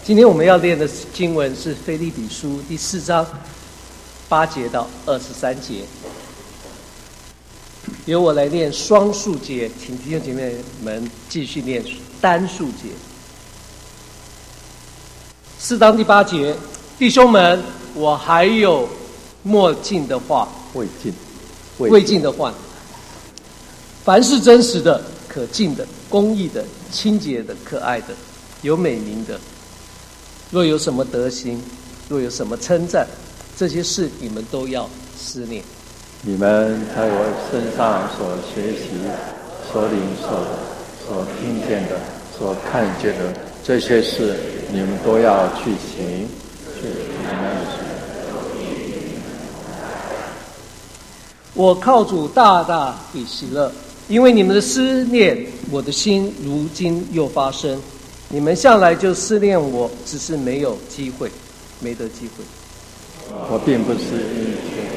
今天我们要念的经文是腓立比书第4章8节到23节。由我来念双数节，请弟兄姐妹们继续念单数节。4章第8节，弟兄们，我还有莫尽的话，未尽的话，凡是真实的、可敬的、公义的、清洁的、可爱的、有美名的，若有什么德行，若有什么称赞，这些事你们都要思念。 你们在我身上所学习、所领受的、所听见的、所看见的，这些事你们都要去行。 我靠主大大地喜乐，因为你们的思念，我的心如今又发生。你们向来就思念我，只是没有机会，没得机会。 我并不是因此。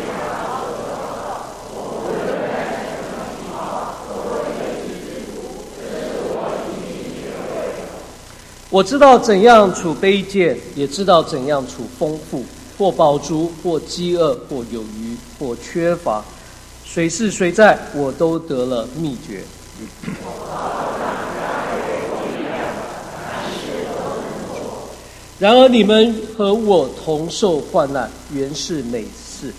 我知道怎样处卑贱，也知道怎样处丰富，或饱足，或饥饿，或有余，或缺乏。谁是谁在，我都得了秘诀。然而你们和我同受患难，原是美事。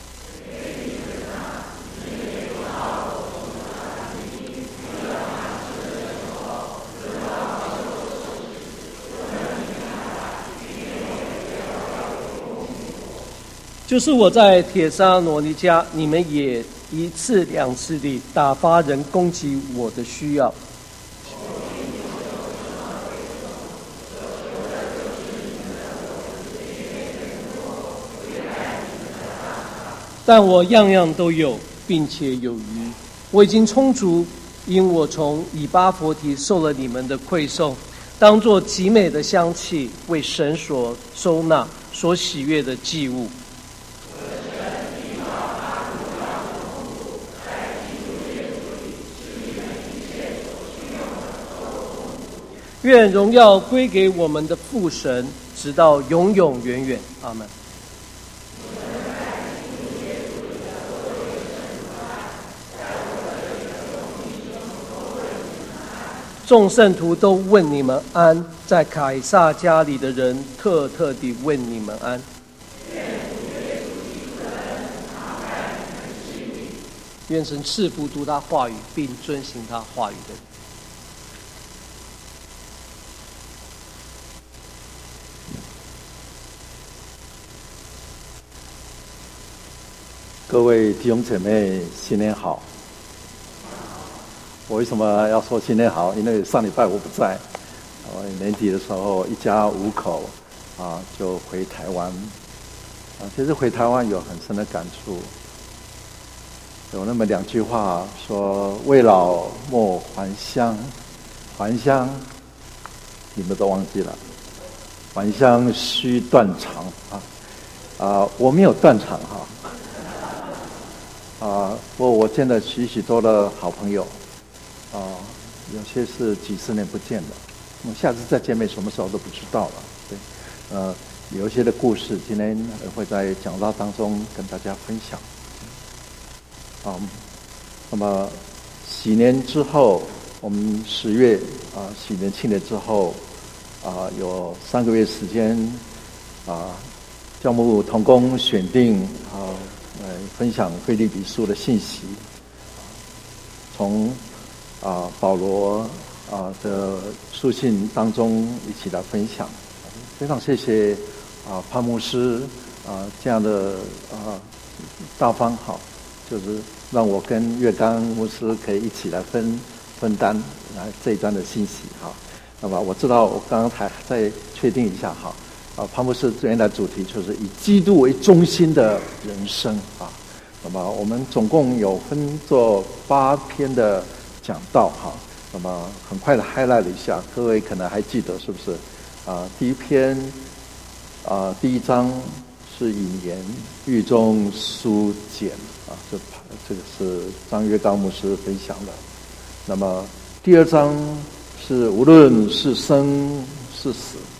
就是我在帖撒罗尼迦，你们也1次2次地打发人攻击我的需要。但我样样都有，并且有余。我已经充足，因我从以巴弗提受了你们的馈送，当作极美的香气，为神所收纳、所喜悦的祭物。愿荣耀归给我们的父神，直到永永远远。阿们。众圣徒都问你们安，在凯撒家里的人特地问你们安。愿神赐福读他话语，并遵行他话语的人。 各位弟兄姐妹，新年好！我为什么要说新年好？因为上礼拜我不在，我年底的时候一家5口就回台湾其实回台湾有很深的感触，有那么2句话说：未老莫还乡，还乡你们都忘记了，还乡须断肠我没有断肠我见了许多的好朋友有些是几十年不见的，我们下次再见面什么时候都不知道了。对，有一些的故事今天会在讲道当中跟大家分享。那么喜年之后，我们10月喜年庆典之后有3个月时间教牧同工选定分享腓立比书的信息，从保罗的书信当中一起来分享。非常谢谢潘牧师这样的大方就是让我跟岳刚牧师可以一起来分担这一段的信息那么我知道我刚才再确定一下潘牧师原来主题就是以基督为中心的人生那么我们总共有分作8篇的讲道那么很快的 highlight 了一下，各位可能还记得是不是第一篇第1章是引言，狱中书简这个是张岳刚牧师分享的。那么第2章是无论是生是死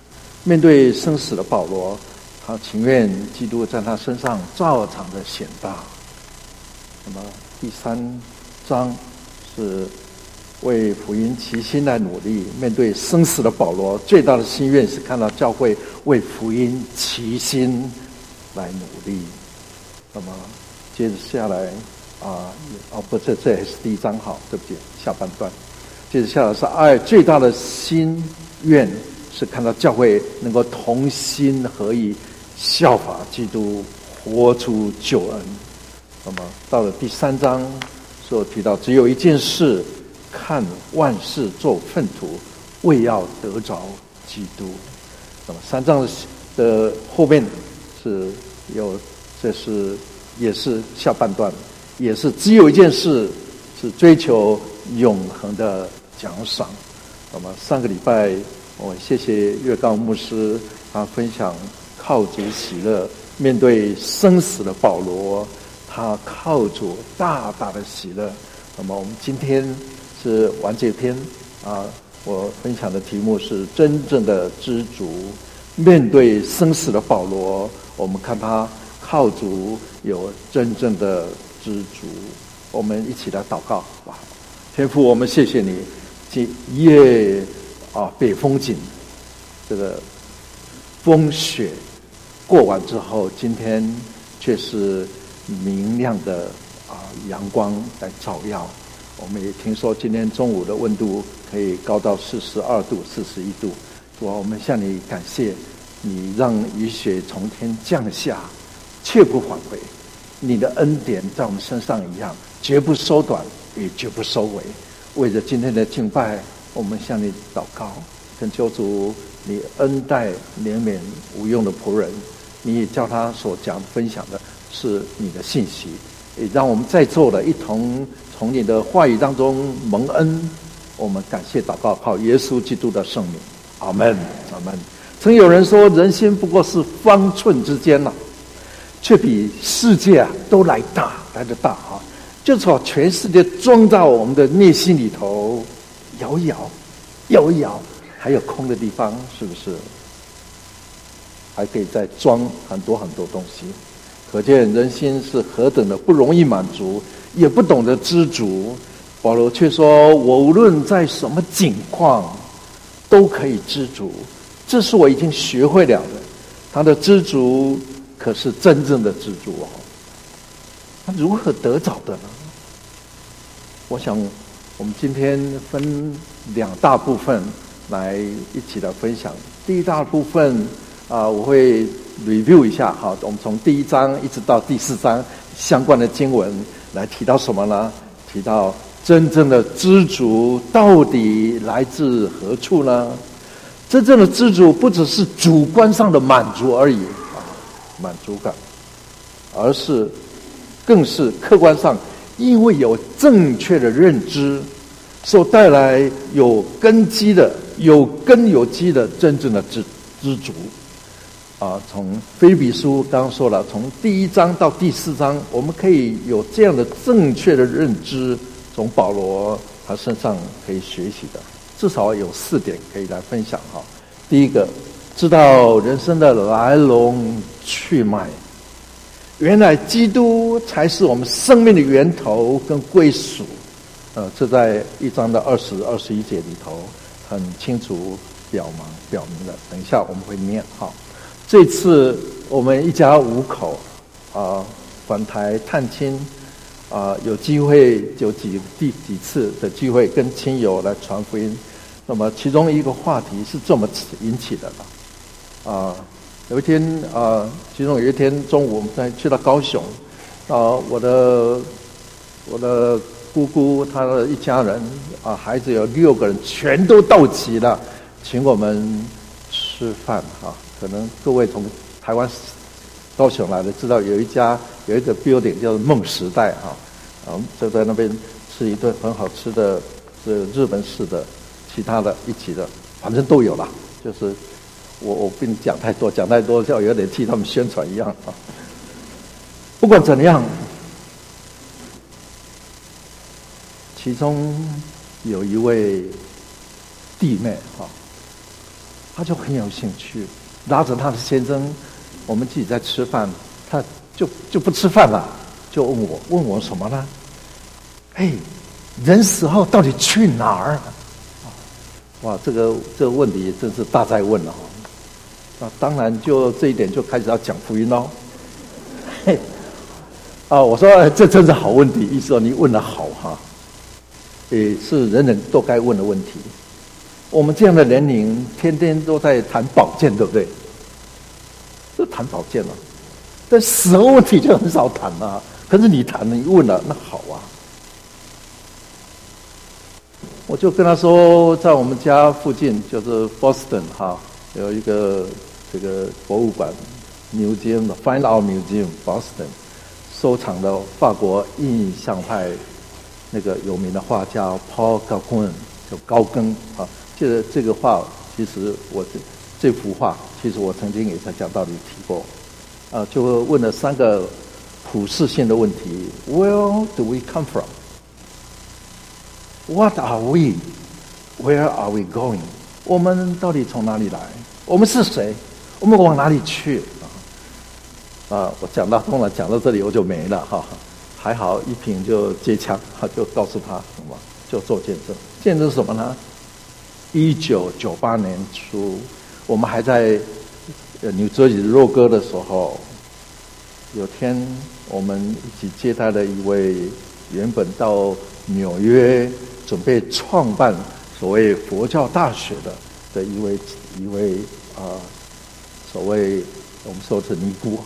面对生死的保罗，他情愿基督在他身上照常的显大。那么第3章是为福音齐心来努力。面对生死的保罗，最大的心愿是看到教会为福音齐心来努力。那么接着下来这也是第1章，好，对不起，下半段。接着下来是爱最大的心愿是看到教会能够同心合意，效法基督，活出救恩。那么到了第3章，所提到只有一件事，看万事做粪土，为要得着基督。那么3章的后面是有，也是下半段，也是只有一件事，是追求永恒的奖赏。那么上个礼拜我谢谢岳刚牧师，他分享靠主喜乐，面对生死的保罗，他靠主大大的喜乐。那么我们今天是完结篇我分享的题目是真正的知足。面对生死的保罗，我们看他靠主有真正的知足。我们一起来祷告吧。天父，我们谢谢你，夜北风景，这个风雪过完之后，今天却是明亮的阳光来照耀。我们也听说今天中午的温度可以高到42度、41度。主啊，我们向你感谢，你让雨雪从天降下，却不返回。你的恩典在我们身上一样，绝不缩短，也绝不收尾。为着今天的敬拜，我们向你祷告，恳求主，你恩待怜悯无用的仆人，你也叫他所讲分享的是你的信息，也让我们在座的一同从你的话语当中蒙恩。我们感谢祷告，靠耶稣基督的圣名，阿们，阿们。曾有人说，人心不过是方寸之间却比世界都来得大就是把全世界装到我们的内心里头，摇一摇，还有空的地方，是不是？还可以再装很多很多东西。可见人心是何等的不容易满足，也不懂得知足。保罗却说，我无论在什么境况都可以知足，这是我已经学会了的。他的知足可是真正的知足他如何得着的呢？我想我们今天分2大部分来一起来分享。第一大部分我会 review 一下我们从第1章一直到第4章相关的经文来提到什么呢？提到真正的知足到底来自何处呢？真正的知足不只是主观上的满足而已满足感，而是更是客观上因为有正确的认知所带来有根基的有基的真正的知足从腓立比书刚刚说了，从第1章到第4章，我们可以有这样的正确的认知，从保罗他身上可以学习的，至少有4点可以来分享第一个，知道人生的来龙去脉，原来基督才是我们生命的源头跟归属。这在1章的20、21节里头很清楚表明了。等一下我们会念这次我们一家5口返台探亲有机会有几次的机会跟亲友来传福音。那么其中一个话题是这么引起的有一天其中有一天中午我们去到高雄我的姑姑她的一家人孩子有6个人全都到齐了，请我们吃饭可能各位从台湾高雄来的知道有一个 building 叫梦时代就在那边吃一顿很好吃的日本式的，其他的一起的反正都有啦。就是我不讲太多像有点替他们宣传一样不管怎样，其中有一位弟妹他就很有兴趣，拉着他的先生，我们自己在吃饭，他就不吃饭了，就问我什么呢？人死后到底去哪儿？哇，这个问题真是大哉问了哈。那当然就这一点就开始要讲福音喽。我说这真是好问题，意思说你问得好哈，也是人人都该问的问题。我们这样的年龄，天天都在谈保健，对不对？都谈保健了，但死后问题就很少谈了。可是你谈了，你问了，那好啊。我就跟他说，在我们家附近，就是 Boston 哈，有一个这个博物馆 Museum Fine Art Museum Boston 收藏的法国印象派那个有名的画家 Paul Gauguin 就高更啊。这个画，其实这幅画，其实我曾经也在讲道理提过，就问了3个普世性的问题 ：Where do we come from? What are we? Where are we going? 我们到底从哪里来？我们是谁？我们往哪里去？我讲到这里我就没了哈。还好一平就接枪，就告诉他什么，就做见证。见证什么呢？1998年初，我们还在纽泽西肉鸽的时候，有天我们一起接待了一位原本到纽约准备创办所谓佛教大学的一位所谓我们说是尼姑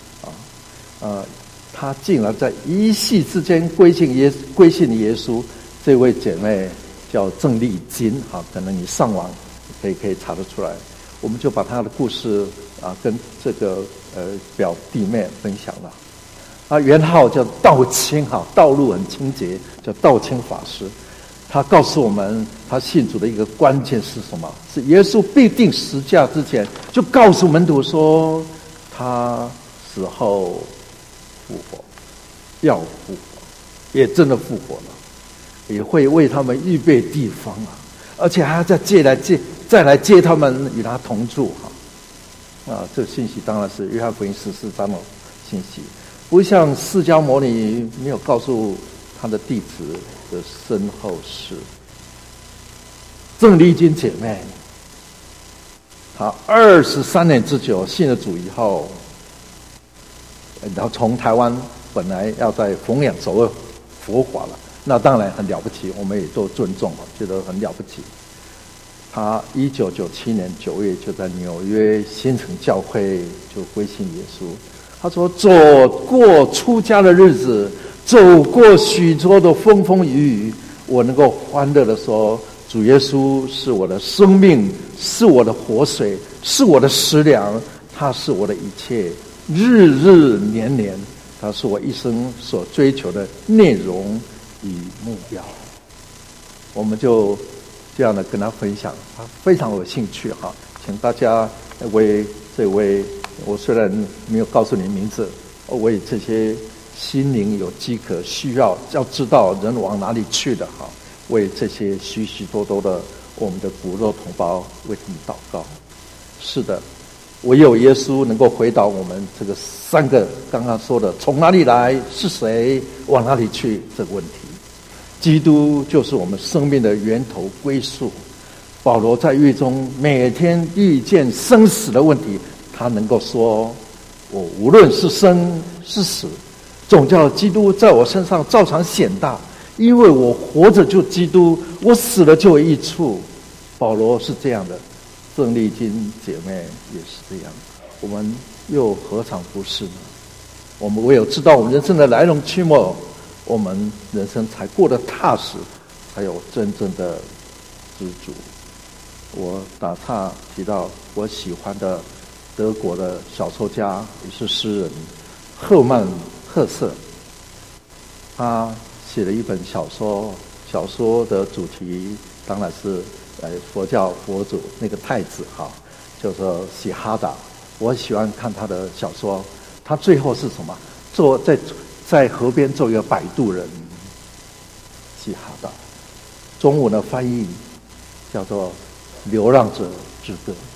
她竟然在一夕之间归信耶稣。这位姐妹叫郑丽金可能你上网可以查得出来。我们就把她的故事跟这个表弟妹分享了。他原号叫道清道路很清洁，叫道清法师。他告诉我们，他信主的一个关键是什么？是耶稣必定十架之前，就告诉门徒说，他死后复活，要复活，也真的复活了，也会为他们预备地方而且还要再来接他们与他同住这个信息当然是约翰福音14章的信息。不像释迦牟尼没有告诉他的弟子的身后事。郑丽君姐妹，她23年之久信了主以后，然后从台湾本来要在弘扬所谓佛法了，那当然很了不起，我们也都尊重觉得很了不起。她1997年9月就在纽约新城教会就归信耶稣。他说：“走过出家的日子，走过许多的风风雨雨，我能够欢乐的说，主耶稣是我的生命，是我的活水，是我的食粮，他是我的一切，日日年年，他是我一生所追求的内容与目标。”我们就这样的跟他分享，他非常有兴趣请大家为这位。我虽然没有告诉你名字，为这些心灵有饥渴需要知道人往哪里去的为这些许许多多的我们的骨肉同胞为他们祷告。是的，唯有耶稣能够回答我们这个3个刚刚说的从哪里来，是谁，往哪里去这个问题。基督就是我们生命的源头归宿。保罗在狱中每天遇见生死的问题，他能够说，我无论是生是死，总叫基督在我身上照常显大，因为我活着就基督，我死了就有益处。保罗是这样的，郑丽君姐妹也是这样，我们又何尝不是呢？我们唯有知道我们人生的来龙去脉，我们人生才过得踏实，才有真正的知足。我打岔提到我喜欢的德国的小说家也是诗人赫曼·赫瑟，他写了一本小说，小说的主题当然是佛教佛祖那个太子叫做喜哈达。我喜欢看他的小说，他最后是什么？在河边做一个摆渡人，喜哈达。中文的翻译叫做《流浪者之歌》。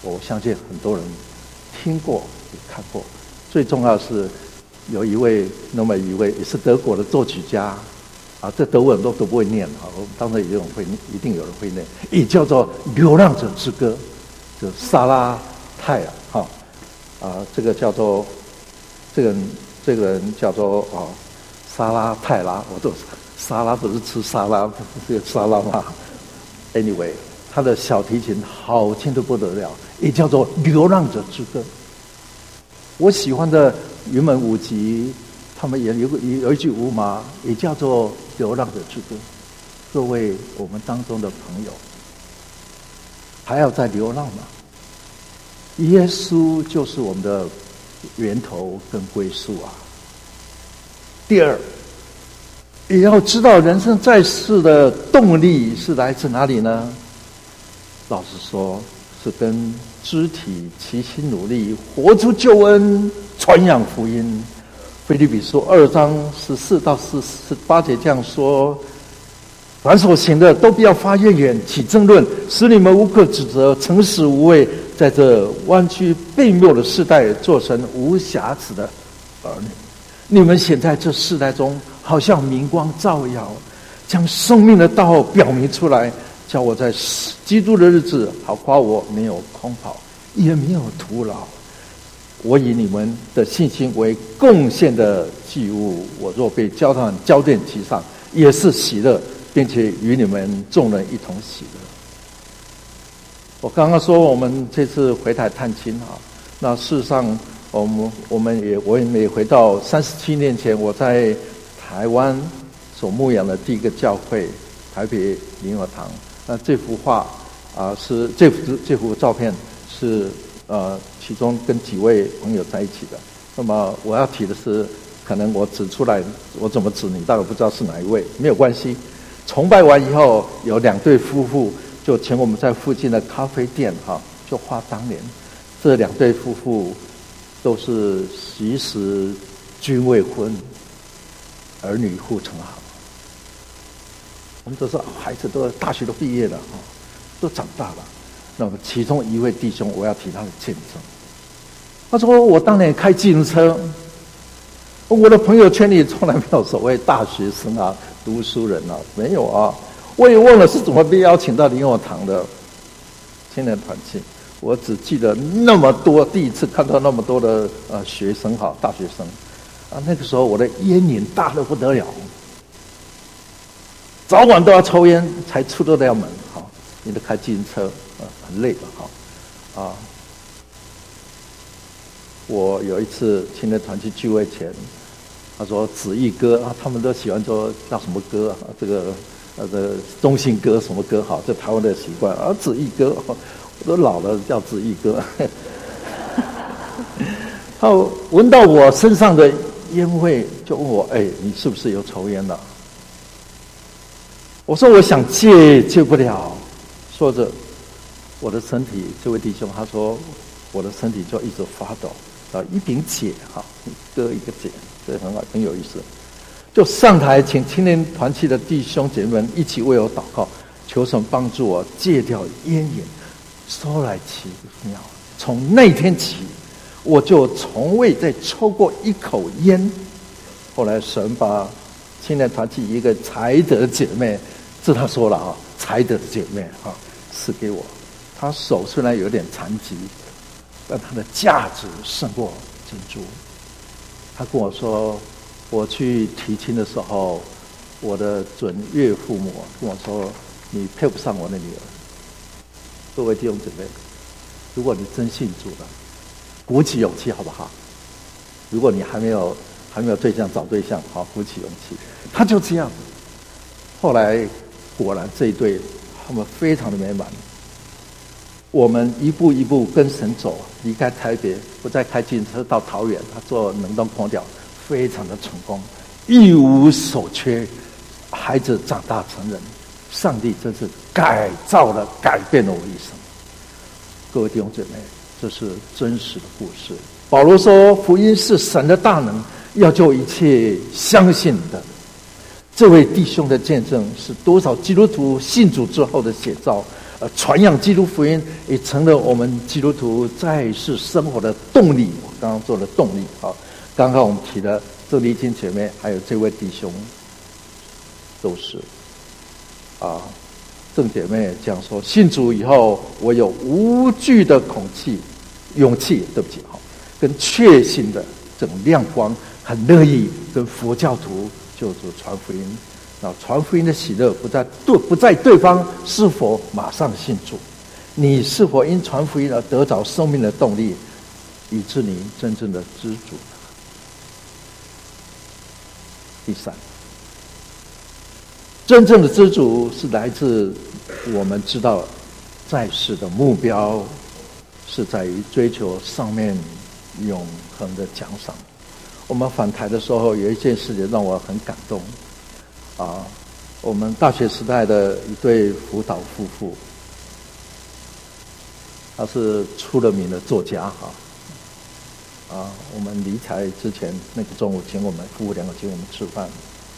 我相信很多人听过也看过。最重要的是有那么一位也是德国的作曲家啊，这德文都不会念啊，我们当然一定有人会念，也叫做《流浪者之歌》，就萨拉泰尔这个叫做这个人叫做沙拉泰拉，我都沙拉不是吃沙拉，这个沙拉吗 ？Anyway， 他的小提琴好听得不得了，也叫做《流浪者之歌》。我喜欢的云门舞集，他们也有一句舞码，也叫做《流浪者之歌》。各位我们当中的朋友，还要再流浪吗？耶稣就是我们的源头跟归宿啊。第二，也要知道人生在世的动力是来自哪里呢？老实说，是跟肢体齐心努力，活出救恩，传扬福音。腓立比书2章14到18节这样说：凡所行的，都不要发怨言，起争论，使你们无可指责，诚实无畏，在这弯曲悖谬的世代，做神无瑕疵的儿女。你们显在这世代中，好像明光照耀，将生命的道表明出来，叫我在基督的日子好夸我没有空跑，也没有徒劳。我以你们的信心为贡献的祭物，我若被交奠其上，也是喜乐，并且与你们众人一同喜乐。我刚刚说我们这次回台探亲那事实上我也回到37年前我在台湾所牧养的第一个教会台北灵友堂。那这幅画是这幅照片是其中跟几位朋友在一起的。那么我要提的是，可能我指出来，我怎么指你大概不知道是哪一位，没有关系。崇拜完以后，有2对夫妇就请我们在附近的咖啡店就画当年这2对夫妇都是其实均未婚，儿女护成行。我们都是孩子都大学都毕业了都长大了。那么其中一位弟兄，我要提他的见证。他说我当年开计程车，我的朋友圈里从来没有所谓大学生读书人没有我也忘了是怎么被邀请到灵友堂的青年团契。我只记得那么多，第一次看到那么多的学生大学生那个时候我的烟瘾大得不得了，早晚都要抽烟才出得了门你都开计程车很累了我有一次青年团契聚会前，他说子义歌他们都喜欢说叫什么歌这个中信歌什么歌这台湾的习惯子义歌我都老了叫子义歌他闻到我身上的烟味，就问我你是不是有抽烟了？我说我想戒不了。说着我的身体，这位弟兄他说我的身体就一直发抖一柄剪一割一个剪，这很好，很有意思。就上台请青年团契的弟兄姐妹们一起为我祷告，求神帮助我戒掉烟瘾。说来奇妙，从那天起我就从未再抽过一口烟。后来神把青年团契一个才德姐妹，这他说了才德的姐妹赐给我。她手虽然有点残疾，但她的价值胜过珍珠。她跟我说，我去提亲的时候，我的准岳父母跟我说，你配不上我的女儿。各位弟兄姊妹，如果你真信主了，鼓起勇气好不好？如果你还没有对象，找对象鼓起勇气。他就这样。后来果然这一对他们非常的美满。我们一步一步跟神走，离开台北，不再开计程车到桃园，他做冷冻空调，非常的成功，一无所缺。孩子长大成人，上帝真是改变了我一生。各位弟兄姐妹，这是真实的故事。保罗说，福音是神的大能，要救一切相信的。这位弟兄的见证是多少基督徒信主之后的写照， 传扬基督福音也成了我们基督徒在世生活的动力。我刚刚做的动力啊，刚刚我们提的这丽金姐妹还有这位弟兄都是啊。郑姐妹讲说，信主以后我有无惧的勇气，对不起哈，跟确信的这种亮光，很乐意跟佛教徒就传福音。那传福音的喜乐不在对方是否马上信主，你是否因传福音而得着生命的动力，以致你真正的知足。第三，真正的知足是来自我们知道在世的目标是在于追求上面永恒的奖赏。我们返台的时候有一件事情让我很感动啊，我们大学时代的一对辅导夫妇，他是出了名的作家我们离开之前那个中午请我们夫妇两个请我们吃饭。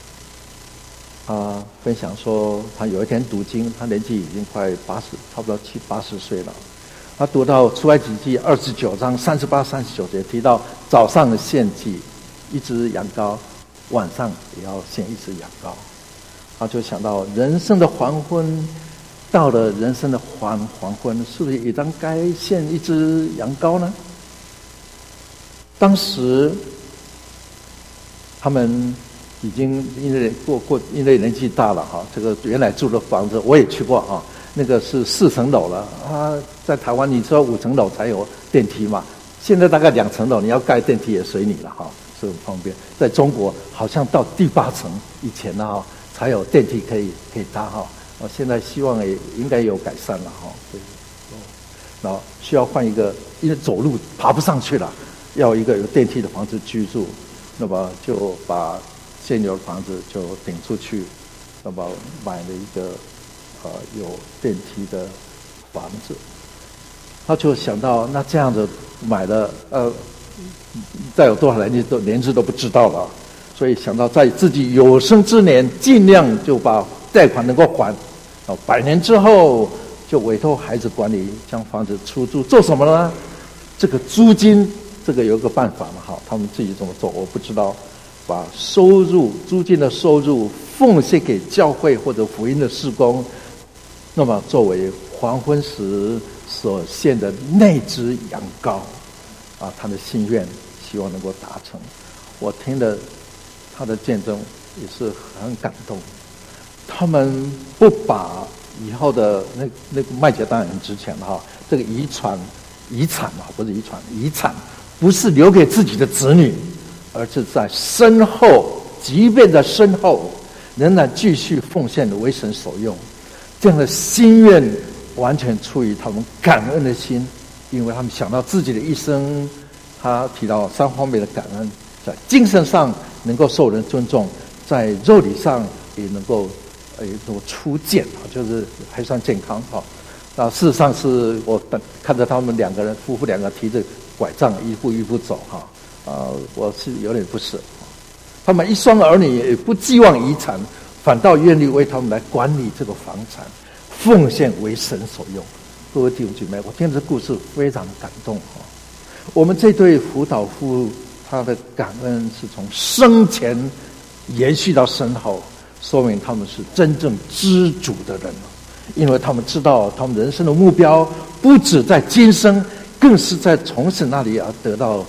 他分享说，他有一天读经，他年纪已经快80，差不多70-80岁了。他读到出埃及记29章38、39节，提到早上献祭一只羊羔，晚上也要献一只羊羔。他就想到人生的黄昏，到了人生的黄昏，是不是也当该献一只羊羔呢？当时他们已经因为年纪大了这个原来住的房子我也去过那个是4层楼了在台湾你知道5层楼才有电梯嘛，现在大概2层楼，你要盖电梯也随你了是很方便。在中国好像到第8层以前才有电梯可以搭现在希望也应该有改善了对，然后需要换一个，因为走路爬不上去了，要一个有电梯的房子居住，那么就把现有的房子就顶出去，那么买了一个有电梯的房子。他就想到，那这样子买了再有多少年资都不知道了，所以想到在自己有生之年尽量就把贷款能够还，100年之后就委托孩子管理，将房子出租。做什么呢？这个租金这个有一个办法嘛他们自己怎么做我不知道，把租金的收入奉献给教会或者福音的事工，那么作为黄昏时所献的那只羊羔他的心愿希望能够达成。我听了他的见证也是很感动。他们不把以后的那个麦秸当然很值钱这个遗产不是遗产不是留给自己的子女，而是在身后，即便在身后仍然继续奉献为神所用。这样的心愿完全出于他们感恩的心，因为他们想到自己的一生，他提到3方面的感恩，在精神上能够受人尊重，在肉体上也能够出健就是还算健康那事实上是我看着他们夫妇两个提着拐杖一步一步走我是有点不舍。他们一双儿女也不寄望遗产，反倒愿意为他们来管理这个房产，奉献为神所用。各位弟兄姐妹，我听这故事非常感动我们这对辅导夫妇，他的感恩是从生前延续到身后，说明他们是真正知足的人，因为他们知道他们人生的目标不止在今生，更是在从神那里而得到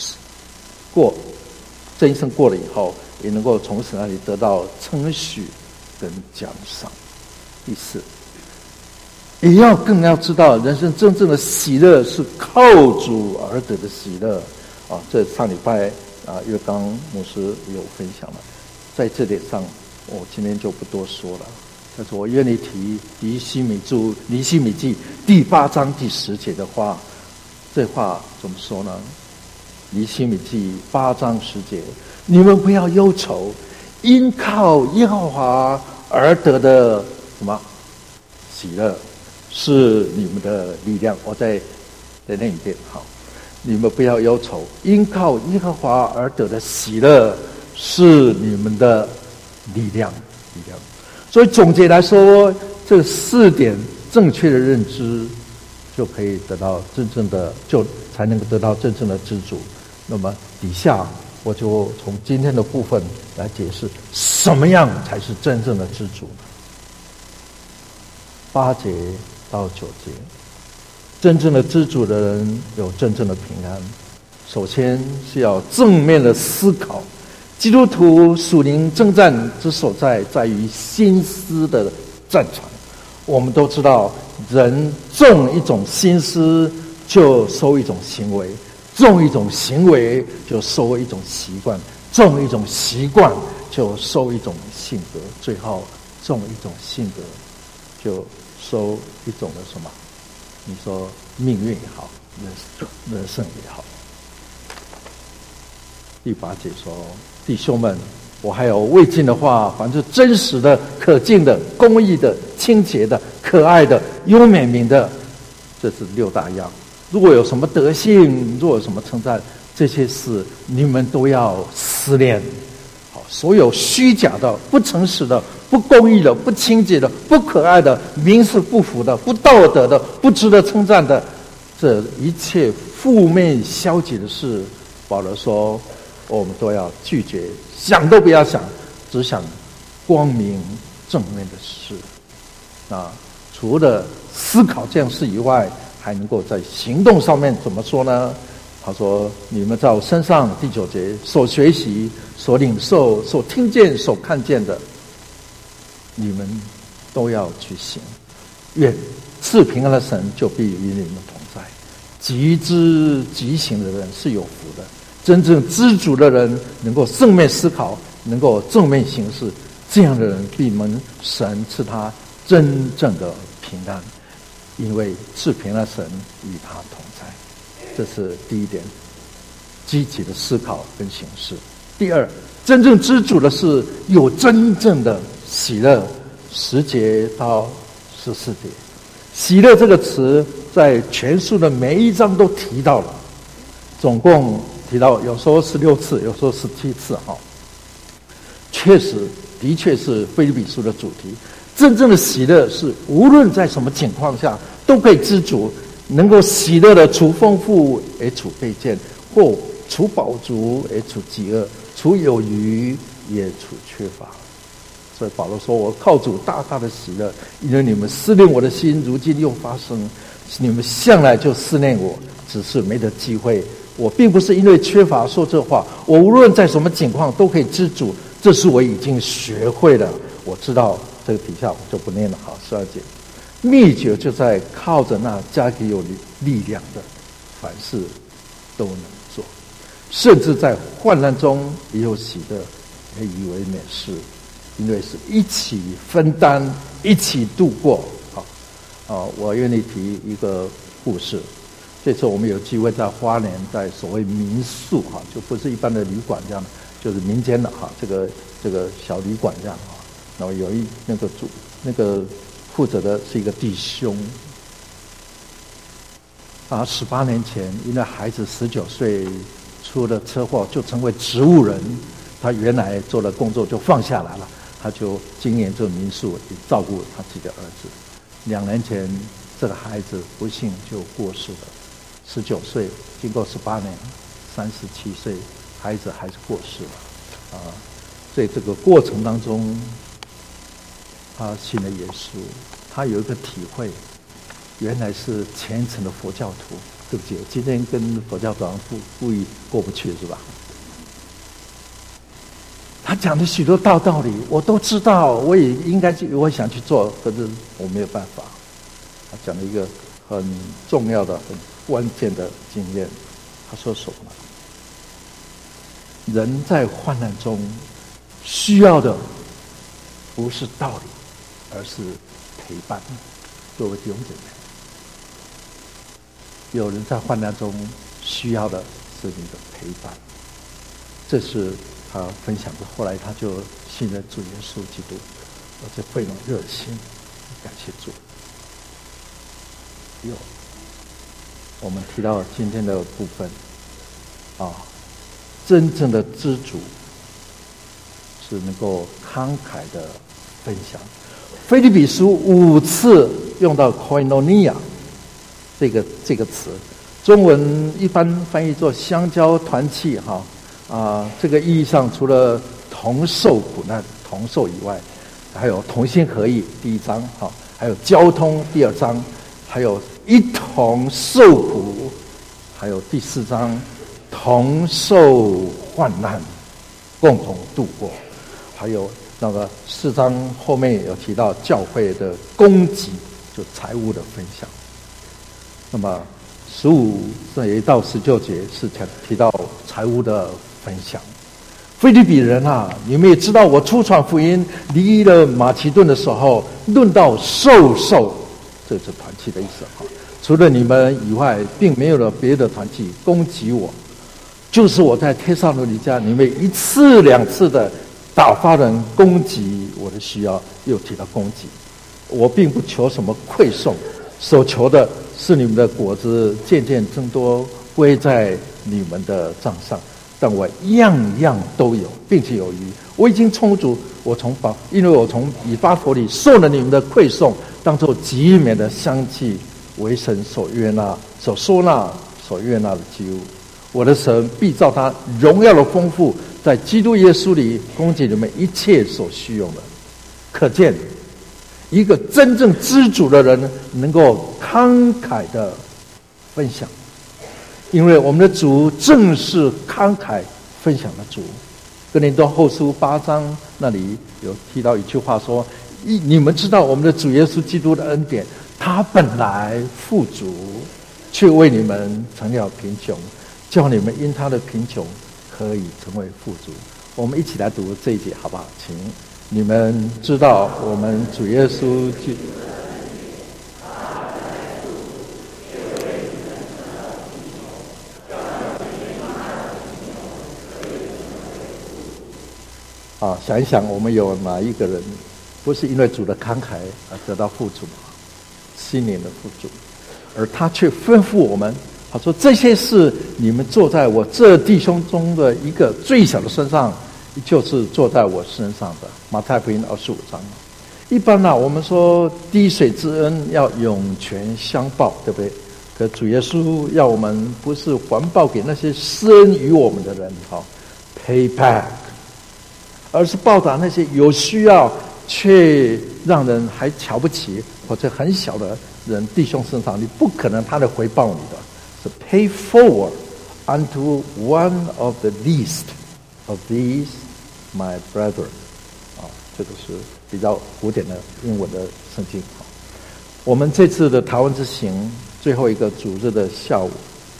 这一生过了以后，也能够从神那里得到称许跟奖赏。第四，更要知道人生真正的喜乐是靠主而得的喜乐这上礼拜岳刚牧师有分享了，在这点上我今天就不多说了，但是我愿意提尼希米记第8章第10节的话。这话怎么说呢？尼希米记8章10节，你们不要忧愁，因靠耶和华而得的什么喜乐是你们的力量。我再念一遍你们不要忧愁，因靠耶和华而得的喜乐是你们的力量。所以总结来说，这4点正确的认知，就可以得到真正的，就才能够得到真正的知足。那么底下我就从今天的部分来解释，什么样才是真正的知足。8节到9节，真正的知足的人有真正的平安。首先是要正面的思考，基督徒属灵征战之所在于心思的战场。我们都知道，人种一种心思，就收一种行为；种一种行为，就收一种习惯；种一种习惯，就收一种性格；最后种一种性格，就收一种的什么？你说命运也好，人生也好。第8节说：“弟兄们，我还有未尽的话，凡是真实的、可敬的、公义的、清洁的、可爱的、优美名的，这是6大样。如果有什么德性，若有什么称赞，这些事你们都要思念。好，所有虚假的、不诚实的、不公义的、不清洁的、不可爱的、名是不符的、不道德的、不值得称赞的，这一切负面消极的事，保罗说，我们都要拒绝，想都不要想，只想光明正面的事。啊，除了思考这样事以外，还能够在行动上面怎么说呢？他说：你们在我身上，第9节所学习、所领受、所听见、所看见的，你们都要去行。愿赐平安的神就必与你们同在。极知极行的人是有福的。真正知足的人能够正面思考，能够正面行事，这样的人必蒙神赐他真正的平安，因为赐平安的神与他同在。这是第一点，积极的思考跟行事。第二，真正知足的是有真正的喜乐。10节到14节，喜乐这个词在全书的每一章都提到了，总共提到有时候16次，有时候17次。确实的确是腓立比书的主题。真正的喜乐是无论在什么情况下都可以知足，能够喜乐的除丰富而处卑贱，或除饱足而处饥饿，除有余也处缺乏。所以保罗说，我靠主大大的喜乐，因为你们思念我的心如今又发生，你们向来就思念我，只是没得机会。我并不是因为缺乏说这话，我无论在什么情况都可以知足，这是我已经学会了。我知道这个底下我就不念了。好，12节，秘诀就在靠着那加给有力量的，凡事都能做，甚至在患难中也有喜乐，也以为美事，因为是一起分担，一起度过。我愿意提一个故事。这次我们有机会在花莲，在所谓民宿就不是一般的旅馆这样的，就是民间的这个小旅馆这样然后有那个负责的是一个弟兄18年前因为孩子19岁出了车祸，就成为植物人。他原来做的工作就放下来了，他就经营这个民宿，也照顾他自己的儿子。2年前这个孩子不幸就过世了，19岁，经过18年，37岁，孩子还是过世了。在这个过程当中，他信了耶稣，他有一个体会，原来是虔诚的佛教徒。对不起，今天跟佛教徒故意过不去是吧？他讲的许多道理我都知道，我也应该我想去做，可是我没有办法。他讲了一个很重要的、很关键的经验。他说什么？人在患难中需要的不是道理，而是陪伴。各位弟兄姐妹，有人在患难中需要的是你的陪伴。这是他分享的。后来他就信任主耶稣基督，而且非常热心，感谢主。我们提到今天的部分真正的知足是能够慷慨的分享， 腓立比书5次用到 koinonia 这个词，中文一般翻译作相交团契这个意义上除了同受苦难同受以外，还有同心合意第1章还有交通第2章，还有一同受苦，还有第4章同受患难共同度过，还有那个4章后面有提到教会的供给，就财务的分享。那么15这一到19节是提到财务的分享。腓立比人你们也知道，我出传福音离了马其顿的时候，论到授受，这是团契的意思除了你们以外，并没有了别的团契供给我，就是我在帖撒罗尼迦，你们1次2次的打发人供给我的需要，又提到供给。我并不求什么馈送，所求的是你们的果子渐渐增多，归在你们的账上。但我样样都有，并且有余。我已经充足，因为我从以巴弗里受了你们的馈送，当作极美的香气，为神所悦纳、所收纳、所悦纳的祭物。我的神必照他荣耀的丰富，在基督耶稣里供给你们一切所需用的。可见一个真正知足的人能够慷慨的分享，因为我们的主正是慷慨分享的主。哥林多后书8章那里有提到一句话说，你们知道我们的主耶稣基督的恩典，他本来富足，却为你们成了贫穷，叫你们因他的贫穷可以成为富足。我们一起来读这一节好不好？请。你们知道我们主耶稣基督想一想，我们有哪一个人不是因为主的慷慨而得到富足，心灵的富足，而他却吩咐我们，他说这些事你们做在我这弟兄中的一个最小的身上，就是做在我身上的。马太福音25章。一般我们说滴水之恩要涌泉相报，对不对？可主耶稣要我们不是还报给那些施恩于我们的人，pay back， 而是报答那些有需要却让人还瞧不起或者很小的人弟兄身上，你不可能他的回报你的，是 pay forward unto one of the least of these my brethren。这个是比较古典的英文的圣经。我们这次的台湾之行最后一个主日的下午，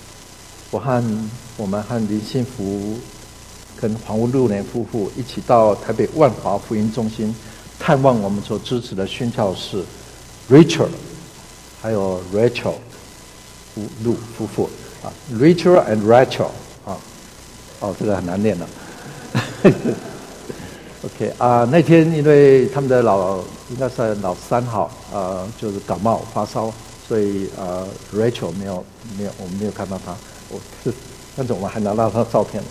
我们和林信福跟黄屋路年夫妇一起到台北万华福音中心探望我们所支持的宣教士 Richard 还有 Rachel 路夫妇Richard and Rachel 这个很难念了OK 那天因为他们的应该是老三就是感冒发烧，所以Rachel 没有我们没有看到他，但是我们还拿到他的照片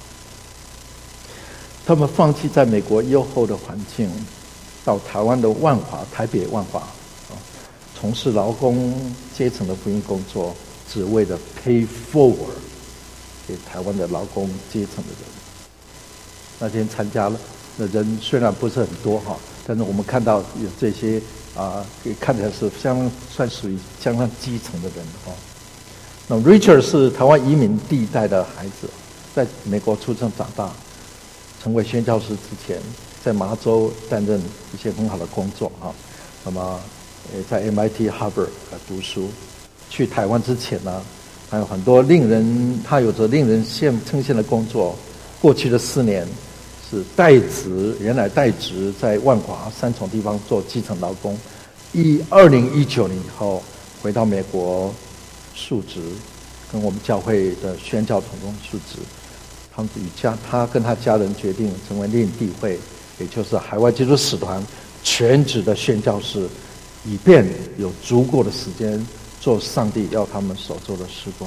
他们放弃在美国优厚的环境，到台湾的台北万华从事劳工阶层的福音工作，只为了 pay forward 给台湾的劳工阶层的人。那天参加了的人虽然不是很多但是我们看到有这些看起来是算属于相当基层的人那么 Richard 是台湾移民第一代的孩子，在美国出生长大，成为宣教师之前在麻州担任一些很好的工作那么在 MIT Harvard 读书。去台湾之前呢，还有很多他有着令人称羡的工作。过去的4年是原来代职在万华3重地方做基层劳工，2019年以后回到美国述职，跟我们教会的宣教同工述职。他跟他家人决定成为另地会，也就是海外基督使团全职的宣教士，以便有足够的时间做上帝要他们所做的事工。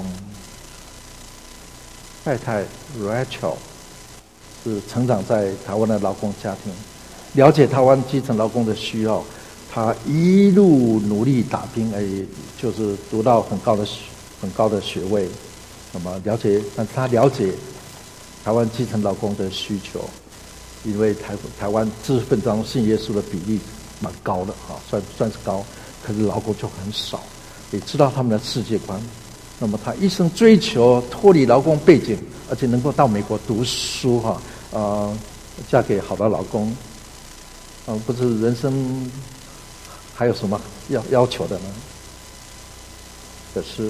太太 Rachel 是成长在台湾的劳工家庭，了解台湾基层劳工的需要， 他一路努力打拼，就是读到很高的学位，那么但是他了解台湾基层劳工的需求，因为台湾知识分子当中信耶稣的比例蛮高的啊，算是高，可是劳工就很少，也知道他们的世界观。那么他一生追求脱离劳工背景，而且能够到美国读书嫁给好的老公，不知人生还有什么要求的呢？可是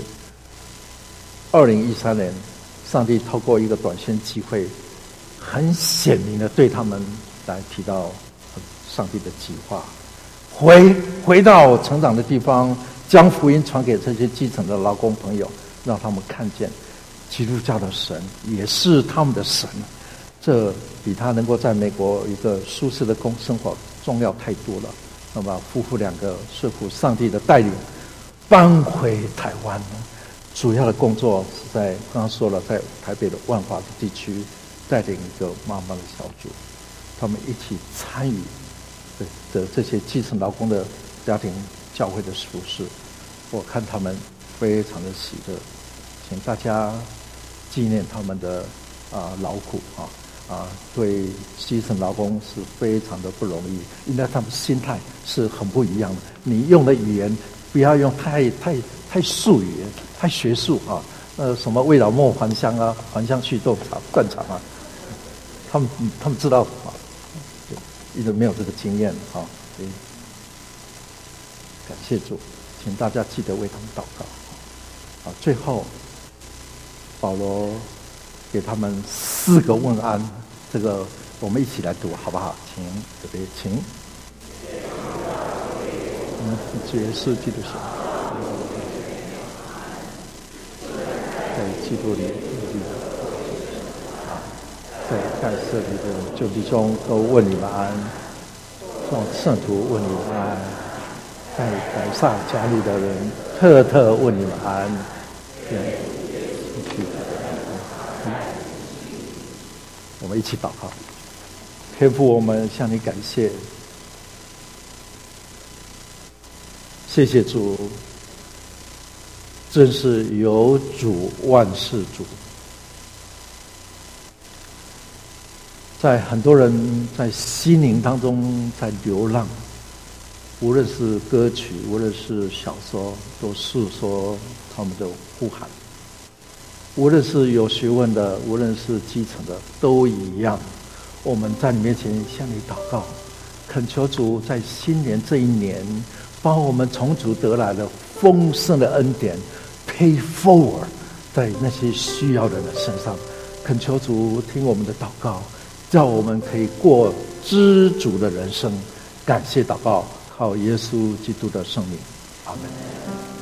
2013年，上帝透过一个短宣机会，很显明的对他们来提到上帝的计划，回到成长的地方，将福音传给这些基层的劳工朋友，让他们看见基督教的神也是他们的神。这比他能够在美国一个舒适的生活重要太多了。那么夫妇两个顺服上帝的带领，搬回台湾，主要的工作是在刚刚说了，在台北的万华地区带领一个妈妈的小组，他们一起参与的这些基层劳工的家庭教会的服事，我看他们非常的喜乐，请大家纪念他们的劳苦对基层劳工是非常的不容易，因为他们心态是很不一样的。你用的语言不要用太术语、太学术什么为了莫还乡还乡去斗断肠他们知道一直没有这个经验所以感谢主，请大家记得为他们祷告最后保罗给他们4个问安，这个我们一起来读好不好？请主耶稣基督神，在基督里在盖瑟里的救弟兄都问你们安，众圣徒问你们安，在改撒加利的人特问你们安。我们一起祷告。天父，我们向你感谢，谢谢主，真是有主万事主。在很多人在心灵当中在流浪，无论是歌曲，无论是小说，都诉说他们的呼喊。无论是有学问的，无论是基层的，都一样。我们在你面前向你祷告，恳求主在新年这一年，帮我们从主得来的丰盛的恩典 pay forward 在那些需要的人身上。恳求主听我们的祷告，叫我们可以过知足的人生。感谢祷告，靠耶稣基督的圣名，阿门。